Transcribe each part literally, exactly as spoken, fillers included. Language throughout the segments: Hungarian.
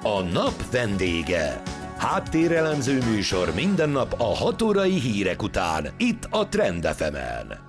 A nap vendége. Háttérelemző műsor minden nap a hat órai hírek után, itt a Trend ef emen.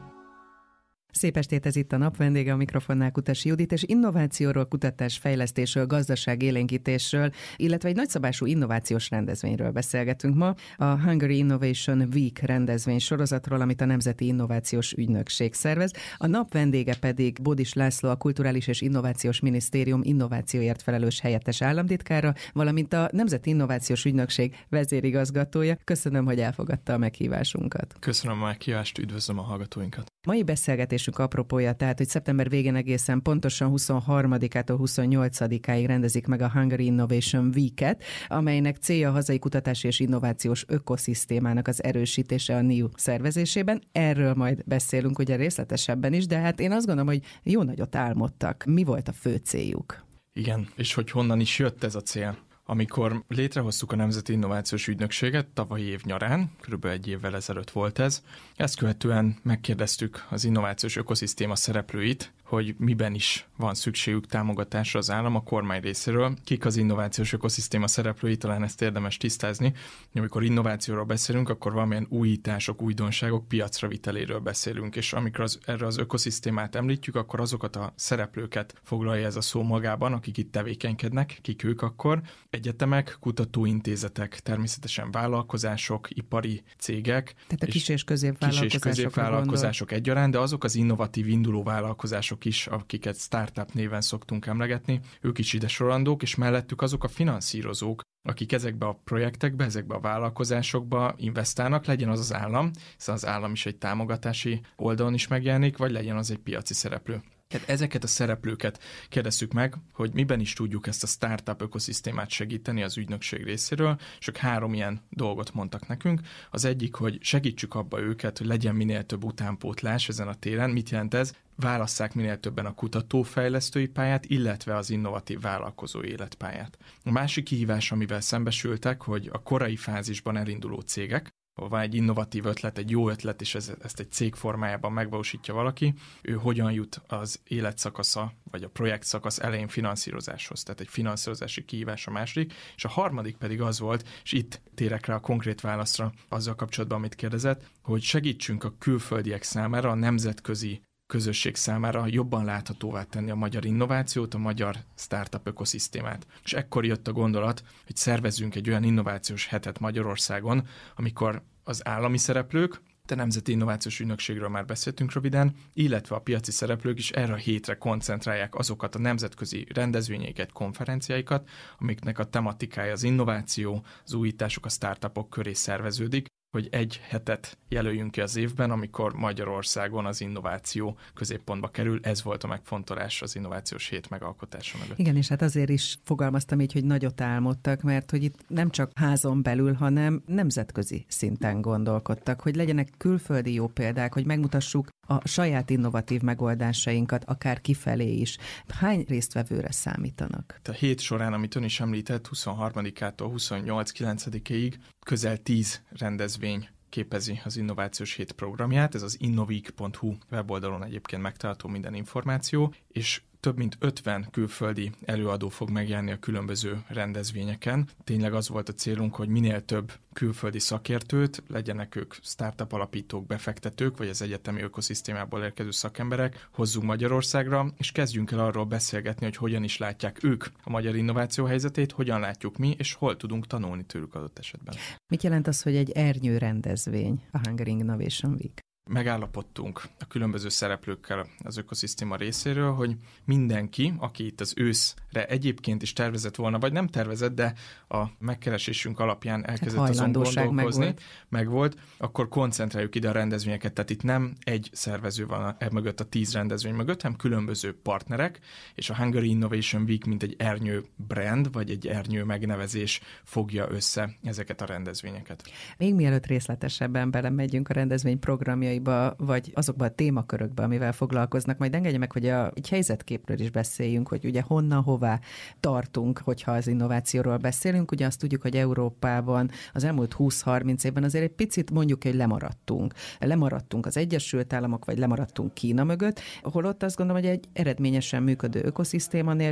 Szép estét, ez itt a nap vendége, a mikrofonnál Kutasi Judit, és innovációról, kutatás, fejlesztésről, gazdaság élénkítésről, illetve egy nagyszabású innovációs rendezvényről beszélgetünk ma, a Hungary Innovation Week rendezvény sorozatról, amit a Nemzeti Innovációs Ügynökség szervez. A nap vendége pedig Bódis László, a Kulturális és Innovációs Minisztérium innovációért felelős helyettes államtitkára, valamint a Nemzeti Innovációs Ügynökség vezérigazgatója. Köszönöm, hogy elfogadta a meghívásunkat. Köszönöm a meghívást, üdvözlöm a hallgatóinkat. Mai beszélgetésünk apropója, tehát, hogy szeptember végén egészen pontosan huszonharmadikától huszonnyolcadikáig rendezik meg a Hungary Innovation Week-et, amelynek célja a hazai kutatási és innovációs ökoszisztémának az erősítése a en i u szervezésében. Erről majd beszélünk ugye részletesebben is, de hát én azt gondolom, hogy jó nagyot álmodtak. Mi volt a fő céljuk? Igen, és hogy honnan is jött ez a cél? Amikor létrehoztuk a Nemzeti Innovációs Ügynökséget tavalyi év nyarán, körülbelül egy évvel ezelőtt volt ez, ezt követően megkérdeztük az innovációs ökoszisztéma szereplőit, hogy miben is van szükségük támogatásra az állam, a kormány részéről. Kik az innovációs ökoszisztéma szereplői, talán ezt érdemes tisztázni. Amikor innovációról beszélünk, akkor valamilyen újítások, újdonságok piacra viteléről beszélünk, és amikor az, erre az ökoszisztémát említjük, akkor azokat a szereplőket foglalja ez a szó magában, akik itt tevékenykednek, kik ők akkor. Egyetemek, kutatóintézetek, természetesen vállalkozások, ipari cégek. Tehát a kis és középvállalkozások. Kis és középvállalkozások egyaránt, de azok az innovatív induló vállalkozások is, akiket startup néven szoktunk emlegetni, ők is ide sorolandók, és mellettük azok a finanszírozók, akik ezekbe a projektekbe, ezekbe a vállalkozásokba investálnak, legyen az az állam, hiszen az állam is egy támogatási oldalon is megjelenik, vagy legyen az egy piaci szereplő. Tehát ezeket a szereplőket kérdezzük meg, hogy miben is tudjuk ezt a startup ökoszisztémát segíteni az ügynökség részéről, és ők három ilyen dolgot mondtak nekünk. Az egyik, hogy segítsük abba őket, hogy legyen minél több utánpótlás ezen a téren. Mit jelent ez? Válasszák minél többen a kutatófejlesztői pályát, illetve az innovatív vállalkozó életpályát. A másik kihívás, amivel szembesültek, hogy a korai fázisban elinduló cégek, ha van egy innovatív ötlet, egy jó ötlet, és ez, ezt egy cég formájában megvalósítja valaki, ő hogyan jut az életszakasza, vagy a projekt szakasz elején finanszírozáshoz. Tehát egy finanszírozási kihívás a második, és a harmadik pedig az volt, és itt térek rá a konkrét válaszra azzal kapcsolatban, amit kérdezett, hogy segítsünk a külföldiek számára, a nemzetközi közösség számára jobban láthatóvá tenni a magyar innovációt, a magyar startup ökoszisztémát. És ekkor jött a gondolat, hogy szervezzünk egy olyan innovációs hetet Magyarországon, amikor az állami szereplők, a Nemzeti Innovációs Ügynökségről már beszéltünk röviden, illetve a piaci szereplők is erre a hétre koncentrálják azokat a nemzetközi rendezvényeiket, konferenciáikat, amiknek a tematikája az innováció, az újítások, a startupok köré szerveződik, hogy egy hetet jelöljünk ki az évben, amikor Magyarországon az innováció középpontba kerül. Ez volt a megfontolás az innovációs hét megalkotása mögött. Igen, és hát azért is fogalmaztam így, hogy nagyot álmodtak, mert hogy itt nem csak házon belül, hanem nemzetközi szinten gondolkodtak, hogy legyenek külföldi jó példák, hogy megmutassuk a saját innovatív megoldásainkat, akár kifelé is. Hány résztvevőre számítanak? A hét során, amit ön is említett, huszonharmadikától huszonnyolc kilencedikéig közel tíz rendezvény képezi az Innovációs Hét programját. Ez az innoweek pont hu weboldalon egyébként megtalálható minden információ, és több mint ötven külföldi előadó fog megjelenni a különböző rendezvényeken. Tényleg az volt a célunk, hogy minél több külföldi szakértőt, legyenek ők startup alapítók, befektetők, vagy az egyetemi ökoszisztémából érkező szakemberek, hozzunk Magyarországra, és kezdjünk el arról beszélgetni, hogy hogyan is látják ők a magyar innováció helyzetét, hogyan látjuk mi, és hol tudunk tanulni tőlük adott esetben. Mit jelent az, hogy egy ernyő rendezvény, a Hungary Innovation Week? Megállapodtunk a különböző szereplőkkel az ökoszisztéma részéről, hogy mindenki, aki itt az őszre egyébként is tervezett volna, vagy nem tervezett, de a megkeresésünk alapján elkezdett hát azon gondolkozni, megvolt. megvolt, akkor koncentráljuk ide a rendezvényeket, tehát itt nem egy szervező van e mögött, a tíz rendezvény mögött, hanem különböző partnerek, és a Hungary Innovation Week, mint egy ernyő brand, vagy egy ernyő megnevezés fogja össze ezeket a rendezvényeket. Még mielőtt részletesebben belemegyünk a rendezvény programjaiba, vagy azokba a témakörökbe, amivel foglalkoznak, majd engedje meg, hogy a, egy helyzetképről is beszéljünk, hogy ugye honnan, hová tartunk, hogyha az innovációról beszélünk. Ugye azt tudjuk, hogy Európában az elmúlt húsz-harminc évben azért egy picit mondjuk, hogy lemaradtunk. Lemaradtunk az Egyesült Államok, vagy lemaradtunk Kína mögött, holott azt gondolom, hogy egy eredményesen működő ökoszisztéma nélkül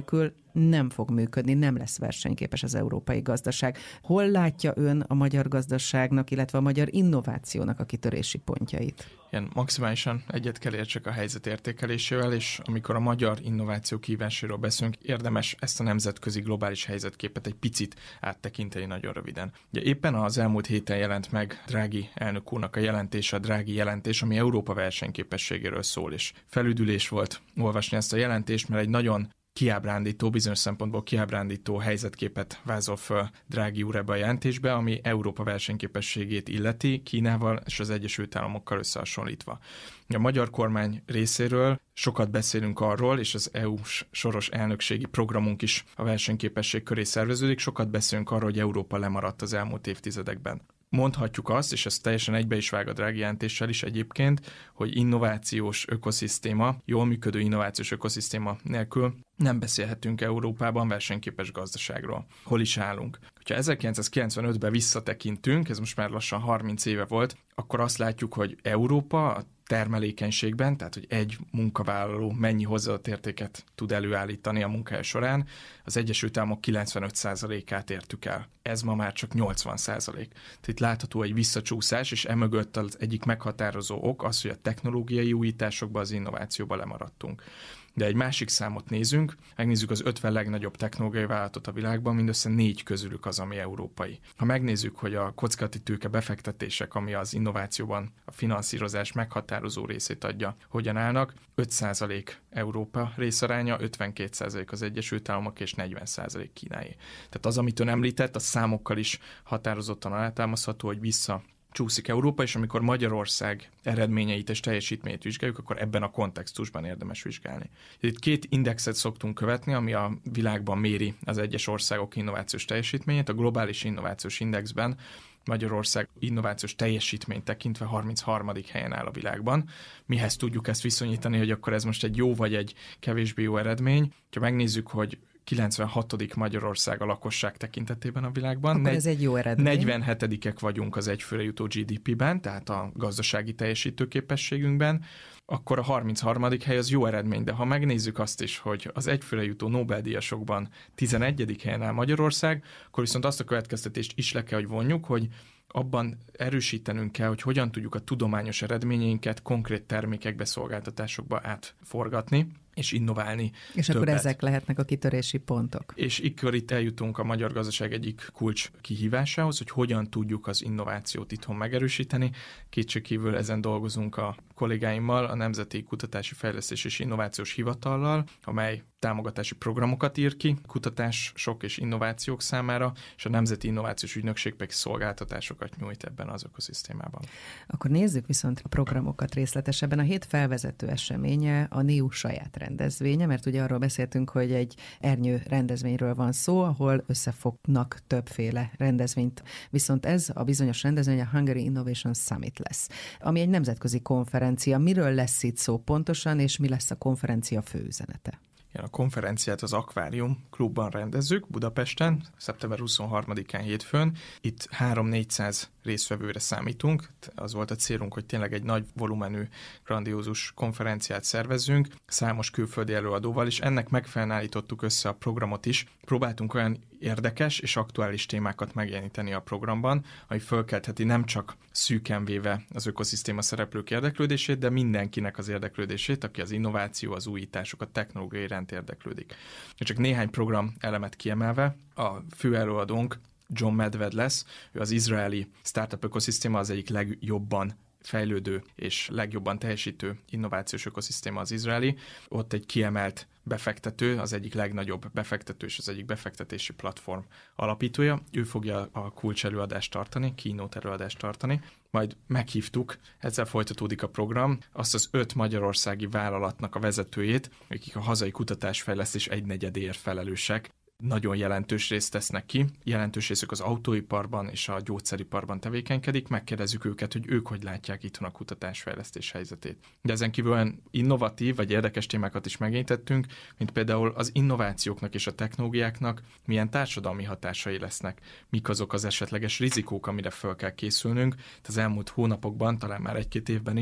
nem fog működni, nem lesz versenyképes az európai gazdaság. Hol látja ön a magyar gazdaságnak, illetve a magyar innovációnak a kitörési pontjait? Ilyen maximálisan egyet kell értsek a helyzet értékelésével, és amikor a magyar innováció kihívásáról beszélünk, érdemes ezt a nemzetközi globális helyzetképet egy picit áttekinteni nagyon röviden. Ugye éppen az elmúlt héten jelent meg Draghi elnök úrnak a jelentése, a Draghi jelentés, ami Európa versenyképességéről szól, és felüdülés volt olvasni ezt a jelentést, mert egy nagyon kiábrándító, bizonyos szempontból kiábrándító helyzetképet vázol föl Draghi úr ebbe a jelentésbe, ami Európa versenyképességét illeti Kínával és az Egyesült Államokkal összehasonlítva. A magyar kormány részéről sokat beszélünk arról, és az é u-s soros elnökségi programunk is a versenyképesség köré szerveződik, sokat beszélünk arról, hogy Európa lemaradt az elmúlt évtizedekben. Mondhatjuk azt, és ez teljesen egybe is vág a Draghi jelentéssel is egyébként, hogy innovációs ökoszisztéma, jól működő innovációs ökoszisztéma nélkül nem beszélhetünk Európában versenyképes gazdaságról. Hol is állunk? Ha ezerkilencszázkilencvenötben visszatekintünk, ez most már lassan harminc éve volt, akkor azt látjuk, hogy Európa a termelékenységben, tehát hogy egy munkavállaló mennyi hozzáadott értéket tud előállítani a munkája során, az Egyesült Államok kilencvenöt százalékát értük el. Ez ma már csak nyolcvan százalék. Tehát itt látható egy visszacsúszás, és emögött az egyik meghatározó ok az, hogy a technológiai újításokban, az innovációban lemaradtunk. De egy másik számot nézünk, megnézzük az ötven legnagyobb technológiai vállalatot a világban, mindössze négy közülük az, ami európai. Ha megnézzük, hogy a kockázati tőke befektetések, ami az innovációban a finanszírozás meghatározó részét adja, hogyan állnak, öt százalék Európa részaránya, ötvenkét százalék az Egyesült Államok és negyven százalék Kínáé. Tehát az, amit ön említett, a számokkal is határozottan alátámasztható, hogy vissza csúszik Európa, és amikor Magyarország eredményeit és teljesítményét vizsgáljuk, akkor ebben a kontextusban érdemes vizsgálni. Itt két indexet szoktunk követni, ami a világban méri az egyes országok innovációs teljesítményét. A globális innovációs indexben Magyarország innovációs teljesítményt tekintve harmincharmadik helyen áll a világban. Mihez tudjuk ezt viszonyítani, hogy akkor ez most egy jó vagy egy kevésbé jó eredmény? Ha megnézzük, hogy kilencvenhatodik Magyarország a lakosság tekintetében a világban. Akkor ez egy jó eredmény. negyvenhetedikek vagyunk az egyfőre jutó gé dé pében, tehát a gazdasági teljesítőképességünkben, akkor a harmincharmadik hely az jó eredmény, de ha megnézzük azt is, hogy az egyfőre jutó Nobel-díjasokban tizenegyedik helyen áll Magyarország, akkor viszont azt a következtetést is le kell, hogy vonjuk, hogy abban erősítenünk kell, hogy hogyan tudjuk a tudományos eredményeinket konkrét termékekbe, szolgáltatásokba átforgatni, és innoválni És többet. Akkor ezek lehetnek a kitörési pontok. És akkor itt eljutunk a magyar gazdaság egyik kulcs kihívásához, hogy hogyan tudjuk az innovációt itthon megerősíteni. Kétségkívül ezen dolgozunk a kollégáimmal, a Nemzeti Kutatási Fejlesztés és Innovációs Hivatallal, amely támogatási programokat ír ki kutatások és innovációk számára, és a Nemzeti Innovációs Ügynökség pedig szolgáltatásokat nyújt ebben az ökoszisztémában. Akkor nézzük viszont a programokat részletesebben. A hét felvezető eseménye a N I U saját rendezvénye, mert ugye arról beszéltünk, hogy egy ernyő rendezvényről van szó, ahol összefognak többféle rendezvényt. Viszont ez a bizonyos rendezvény a Hungary Innovation Summit lesz, ami egy nemzetközi konferencia. Miről lesz itt szó pontosan, és mi lesz a konferencia főüzenete? A konferenciát az Akvárium klubban rendezzük Budapesten, szeptember huszonharmadikán hétfőn. Itt háromszáz-négyszáz résztvevőre számítunk. Az volt a célunk, hogy tényleg egy nagy volumenű, grandiózus konferenciát szervezzünk, számos külföldi előadóval, és ennek megfelelően állítottuk össze a programot is. Próbáltunk olyan érdekes és aktuális témákat megjeleníteni a programban, ami fölkeltheti nem csak szűken véve az ökoszisztéma szereplők érdeklődését, de mindenkinek az érdeklődését, aki az innováció, az újítások, a technológia iránt érdeklődik. Csak néhány program elemet kiemelve, a fő előadónk John Medved lesz, ő az izraeli startup ökoszisztéma az egyik legjobban fejlődő és legjobban teljesítő innovációs ökoszisztéma az izraeli. Ott egy kiemelt befektető, az egyik legnagyobb befektető és az egyik befektetési platform alapítója. Ő fogja a kulcs előadást tartani, keynote előadást tartani. Majd meghívtuk, ezzel folytatódik a program, azt az öt magyarországi vállalatnak a vezetőjét, akik a hazai kutatásfejlesztés egynegyedéért felelősek. Nagyon jelentős részt tesznek ki, jelentős részük az autóiparban és a gyógyszeriparban tevékenykedik, megkérdezzük őket, hogy ők hogy látják itthon a kutatásfejlesztés helyzetét. De ezen kívül olyan innovatív vagy érdekes témákat is megérintettünk, mint például az innovációknak és a technológiáknak milyen társadalmi hatásai lesznek, mik azok az esetleges rizikók, amire fel kell készülnünk. Az elmúlt hónapokban, talán már egy-két évben is,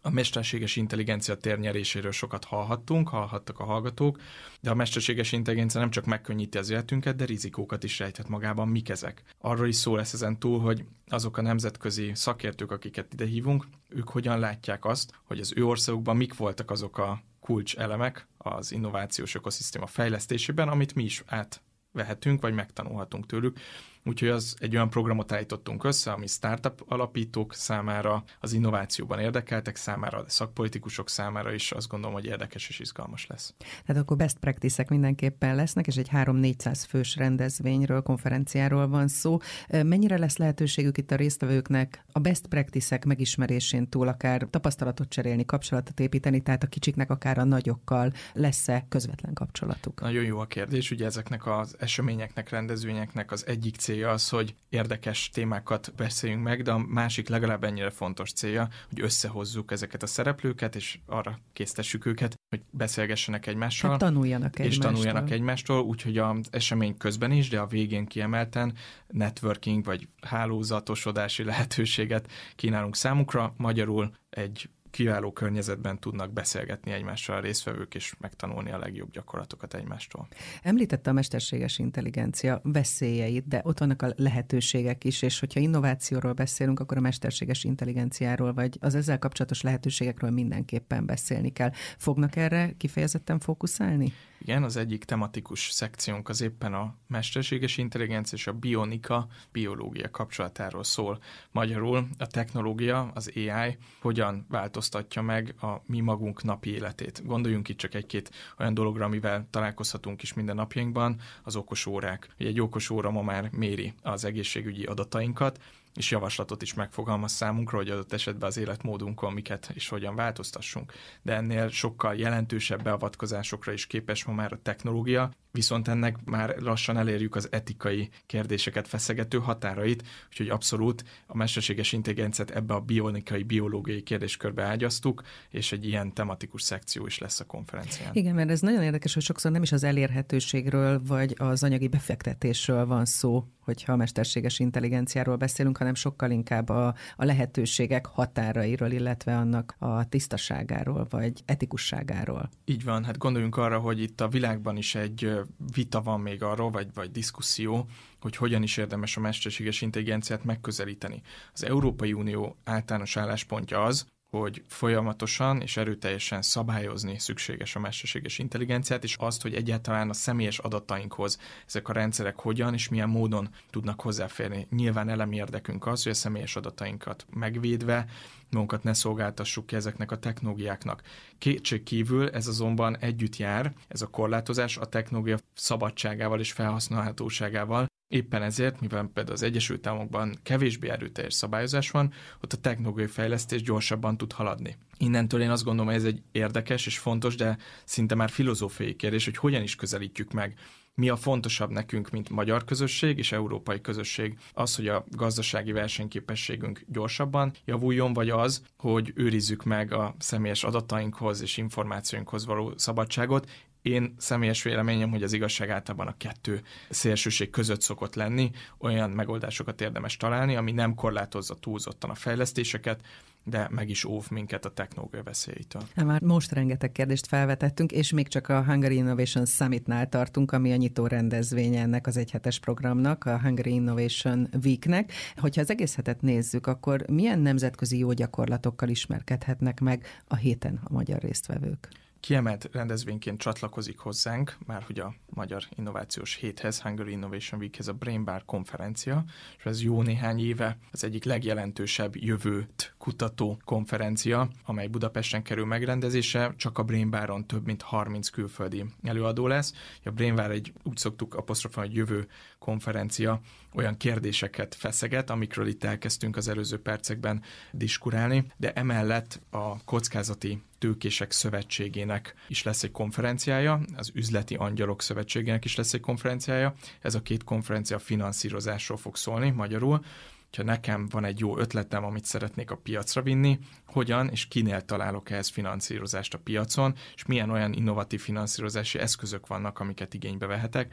A mesterséges intelligencia térnyeréséről sokat hallhattunk, hallhattak a hallgatók, de a mesterséges intelligencia nem csak megkönnyíti az életünket, de rizikókat is rejthet magában. Mik ezek? Arról is szó lesz ezen túl, hogy azok a nemzetközi szakértők, akiket ide hívunk, ők hogyan látják azt, hogy az ő országukban mik voltak azok a kulcselemek az innovációs ökoszisztéma fejlesztésében, amit mi is átvehetünk, vagy megtanulhatunk tőlük. Úgyhogy az egy olyan programot állítottunk össze, ami startup alapítók számára, az innovációban érdekeltek számára, de szakpolitikusok számára is azt gondolom, hogy érdekes és izgalmas lesz. Tehát akkor best practice-ek mindenképpen lesznek, és egy három-négyszáz fős rendezvényről, konferenciáról van szó. Mennyire lesz lehetőségük itt a résztvevőknek a best practice-ek megismerésén túl akár tapasztalatot cserélni, kapcsolatot építeni, tehát a kicsiknek akár a nagyokkal lesz-e közvetlen kapcsolatuk? Nagyon jó a kérdés, ugye ezeknek az eseményeknek, rendezvényeknek az egyik cél az, hogy érdekes témákat beszéljünk meg, de a másik legalább ennyire fontos célja, hogy összehozzuk ezeket a szereplőket, és arra késztessük őket, hogy beszélgessenek egymással. Hát tanuljanak és egymástól. tanuljanak egymástól, úgyhogy az esemény közben is, de a végén kiemelten networking vagy hálózatosodási lehetőséget kínálunk számukra. Magyarul egy kiváló környezetben tudnak beszélgetni egymással a résztvevők, és megtanulni a legjobb gyakorlatokat egymástól. Említette a mesterséges intelligencia veszélyeit, de ott vannak a lehetőségek is, és hogyha innovációról beszélünk, akkor a mesterséges intelligenciáról, vagy az ezzel kapcsolatos lehetőségekről mindenképpen beszélni kell. Fognak erre kifejezetten fókuszálni? Igen, az egyik tematikus szekciónk az éppen a mesterséges intelligencia és a bionika, biológia kapcsolatáról szól. Magyarul a technológia, az á i hogyan változtatja meg a mi magunk napi életét. Gondoljunk itt csak egy-két olyan dologra, amivel találkozhatunk is minden napjainkban, az okos órák. Ugye egy okos óra ma már méri az egészségügyi adatainkat, és javaslatot is megfogalmaz számunkra, hogy adott esetben az életmódunkon miket és hogyan változtassunk. De ennél sokkal jelentősebb beavatkozásokra is képes ma már a technológia, viszont ennek már lassan elérjük az etikai kérdéseket feszegető határait, úgyhogy abszolút a mesterséges intelligenciát ebbe a bionikai, biológiai kérdéskörbe ágyaztuk, és egy ilyen tematikus szekció is lesz a konferencián. Igen, mert ez nagyon érdekes, hogy sokszor nem is az elérhetőségről, vagy az anyagi befektetésről van szó, hogyha a mesterséges intelligenciáról beszélünk, hanem sokkal inkább a, a lehetőségek határairól, illetve annak a tisztaságáról, vagy etikusságáról. Így van, hát gondoljunk arra, hogy itt a világban is egy vita van még arról, vagy, vagy diszkuszió, hogy hogyan is érdemes a mesterséges intelligenciát megközelíteni. Az Európai Unió általános álláspontja az, hogy folyamatosan és erőteljesen szabályozni szükséges a mesterséges intelligenciát, és azt, hogy egyáltalán a személyes adatainkhoz ezek a rendszerek hogyan és milyen módon tudnak hozzáférni. Nyilván elemi érdekünk az, hogy a személyes adatainkat megvédve magunkat ne szolgáltassuk ki ezeknek a technológiáknak. Kétség kívül ez azonban együtt jár, ez a korlátozás a technológia szabadságával és felhasználhatóságával. Éppen ezért, mivel például az Egyesült Államokban kevésbé erőteljes szabályozás van, ott a technológiai fejlesztés gyorsabban tud haladni. Innentől én azt gondolom, hogy ez egy érdekes és fontos, de szinte már filozófiai kérdés, hogy hogyan is közelítjük meg. Mi a fontosabb nekünk, mint magyar közösség és európai közösség? Az, hogy a gazdasági versenyképességünk gyorsabban javuljon, vagy az, hogy őrizzük meg a személyes adatainkhoz és információinkhoz való szabadságot. Én személyes véleményem, hogy az igazság általában a kettő szélsőség között szokott lenni, olyan megoldásokat érdemes találni, ami nem korlátozza túlzottan a fejlesztéseket, de meg is óv minket a technológia veszélyeitől. Már most rengeteg kérdést felvetettünk, és még csak a Hungary Innovation Summitnál tartunk, ami a nyitó rendezvénye ennek az egyhetes programnak, a Hungary Innovation Weeknek. Hogyha az egész hetet nézzük, akkor milyen nemzetközi jó gyakorlatokkal ismerkedhetnek meg a héten a magyar résztvevők? Kiemelt rendezvényként csatlakozik hozzánk, már hogy a Magyar Innovációs Héthez, Hungary Innovation Weekhez a BrainBar konferencia, és ez jó néhány éve az egyik legjelentősebb jövőt kutató konferencia, amely Budapesten kerül megrendezése, csak a BrainBaron több mint harminc külföldi előadó lesz. A BrainBar egy, úgy szoktuk apostrofálni, hogy jövő konferencia, olyan kérdéseket feszeget, amikről itt elkezdtünk az előző percekben diskurálni, de emellett a kockázati tőkések szövetségének is lesz egy konferenciája, az üzleti angyalok szövetségének is lesz egy konferenciája. Ez a két konferencia finanszírozásról fog szólni magyarul. Ha nekem van egy jó ötletem, amit szeretnék a piacra vinni, hogyan és kinél találok ehhez finanszírozást a piacon, és milyen olyan innovatív finanszírozási eszközök vannak, amiket igénybe vehetek.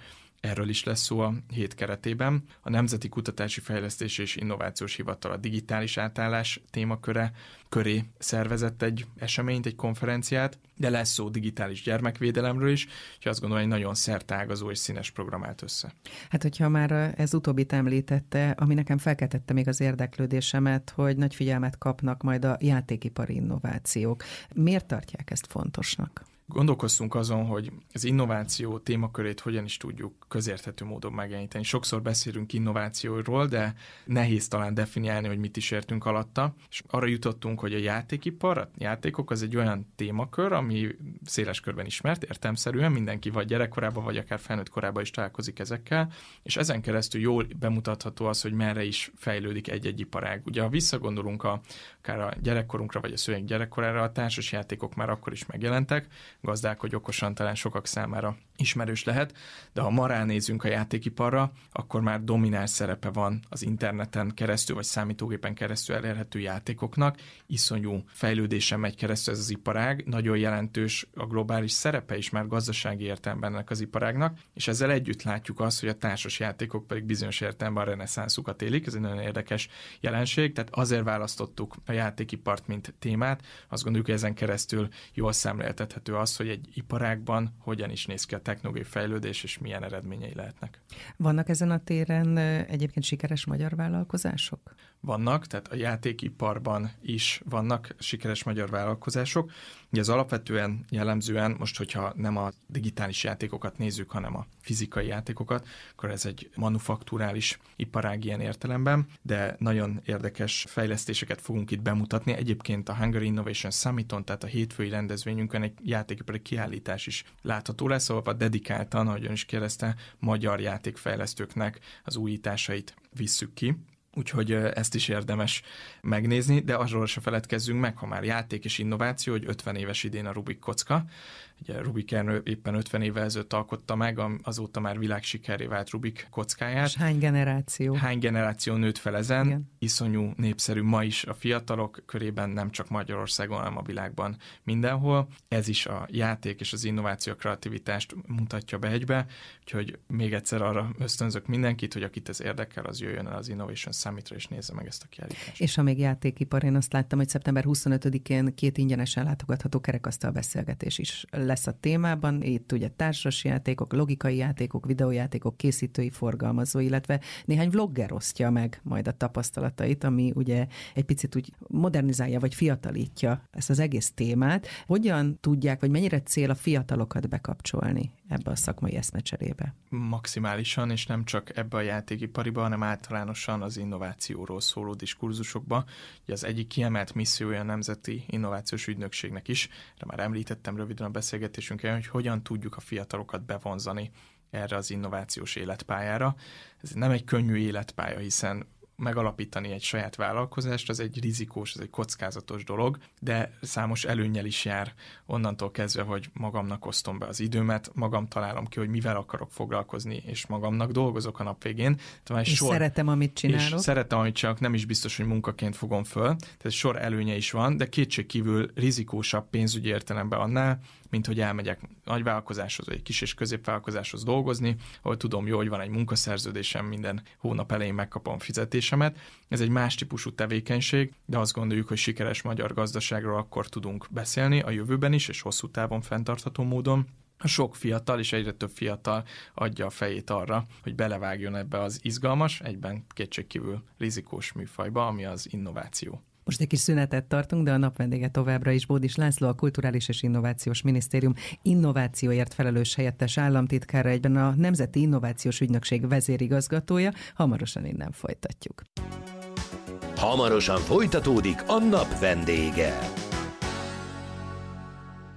erről is lesz szó a hét keretében. A Nemzeti Kutatási Fejlesztési és Innovációs Hivatal a digitális átállás témaköre köré szervezett egy eseményt, egy konferenciát, de lesz szó digitális gyermekvédelemről is, úgyhogy azt gondolom, egy nagyon szerteágazó és színes program állt össze. Hát, hogyha már ez utóbbit említette, ami nekem felkeltette még az érdeklődésemet, hogy nagy figyelmet kapnak majd a játékipari innovációk. Miért tartják ezt fontosnak? Gondolkoztunk azon, hogy az innováció témakörét hogyan is tudjuk közérthető módon megjeleníteni. Sokszor beszélünk innovációról, de nehéz talán definiálni, hogy mit is értünk alatta. És arra jutottunk, hogy a játékipar, a játékok az egy olyan témakör, ami széles körben ismert, értelemszerűen mindenki vagy gyerekkorában, vagy akár felnőtt korában is találkozik ezekkel, és ezen keresztül jól bemutatható az, hogy merre is fejlődik egy-egy iparág. Ugye, ha visszagondolunk a, akár a gyerekkorunkra, vagy a szüleink gyerekkorára, a társas játékok már akkor is megjelentek, gazdálkodj okosan talán sokak számára ismerős lehet, de ha ma ránézünk a játékiparra, akkor már domináns szerepe van az interneten keresztül, vagy számítógépen keresztül elérhető játékoknak. Iszonyú fejlődésen megy keresztül ez az iparág, nagyon jelentős a globális szerepe is már gazdasági értelemben ennek az iparágnak, és ezzel együtt látjuk azt, hogy a társas játékok pedig bizonyos értelemben a reneszánszukat élik, ez egy nagyon érdekes jelenség, tehát azért választottuk a játékipart, mint témát, azt gondoljuk, hogy ezen keresztül jól szemléltethető az, hogy egy iparágban hogyan is néz ki a technológiai fejlődés, és milyen eredményei lehetnek. Vannak ezen a téren egyébként sikeres magyar vállalkozások? Vannak, tehát a játékiparban is vannak sikeres magyar vállalkozások. Ugye az alapvetően jellemzően, most hogyha nem a digitális játékokat nézzük, hanem a fizikai játékokat, akkor ez egy manufakturális iparág ilyen értelemben, de nagyon érdekes fejlesztéseket fogunk itt bemutatni. Egyébként a Hungary Innovation Summiton, tehát a hétfői rendezvényünkön egy játékipari kiállítás is látható lesz, ahol dedikáltan, ahogyan is kérdezte, magyar játékfejlesztőknek az újításait visszük ki. Úgyhogy ezt is érdemes megnézni, de arról se feledkezzünk meg, ha már játék és innováció, hogy ötven éves idén a Rubik kocka. Ugye Rubik Ernő éppen ötven évvel ezelőtt alkotta meg, azóta már világsikerré vált Rubik kockáját. És hány generáció? Hány generáció nőtt fel ezen? Igen. Iszonyú népszerű ma is a fiatalok körében, nem csak Magyarországon, hanem a világban mindenhol. Ez is a játék és az innováció, a kreativitást mutatja be egybe, úgyhogy még egyszer arra ösztönzök mindenkit, hogy akit ez érdekel, az jöjjön el az Innovation Summitra és nézze meg ezt a kiállítást. És ha még játékipar, én azt láttam, hogy szeptember huszonötödikén két ingyenesen látogatható kerekasztal beszélgetés is lesz a témában. Itt ugye társas játékok, logikai játékok, videójátékok, készítői, forgalmazó, illetve néhány vlogger osztja meg majd a tapasztalatait, ami ugye egy picit úgy modernizálja vagy fiatalítja ezt az egész témát. Hogyan tudják, vagy mennyire cél a fiatalokat bekapcsolni ebbe a szakmai eszmecserébe? Maximálisan, és nem csak ebbe a játékipariba, hanem általánosan az innovációról szóló diskurzusokba. Ugye az egyik kiemelt missziója a Nemzeti Innovációs Ügynökségnek is, erre már említettem röviden a beszélgetésünkön, hogy hogyan tudjuk a fiatalokat bevonzani erre az innovációs életpályára. Ez nem egy könnyű életpálya, hiszen megalapítani egy saját vállalkozást, az egy rizikós, az egy kockázatos dolog, de számos előnnyel is jár onnantól kezdve, hogy magamnak osztom be az időmet, magam találom ki, hogy mivel akarok foglalkozni, és magamnak dolgozok a nap végén. És sor, szeretem, amit csinálok. És szeretem, amit csinálok, nem is biztos, hogy munkaként fogom föl. Tehát sor előnye is van, de kétségkívül rizikósabb pénzügyi értelemben annál, mint hogy elmegyek nagyvállalkozáshoz, vagy egy kis és középvállalkozáshoz dolgozni, ahol tudom jó, hogy van egy munkaszerződésem, minden hónap elején megkapom fizetésemet. Ez egy más típusú tevékenység, de azt gondoljuk, hogy sikeres magyar gazdaságról akkor tudunk beszélni a jövőben is, és hosszú távon fenntartható módon. A sok fiatal, és egyre több fiatal adja a fejét arra, hogy belevágjon ebbe az izgalmas, egyben kétségkívül rizikós műfajba, ami az innováció. Most egy kis szünetet tartunk, de a nap vendége továbbra is Bódis László, a Kulturális és Innovációs Minisztérium innovációért felelős helyettes államtitkára, egyben a Nemzeti Innovációs Ügynökség vezérigazgatója. Hamarosan innen folytatjuk. Hamarosan folytatódik a nap vendége.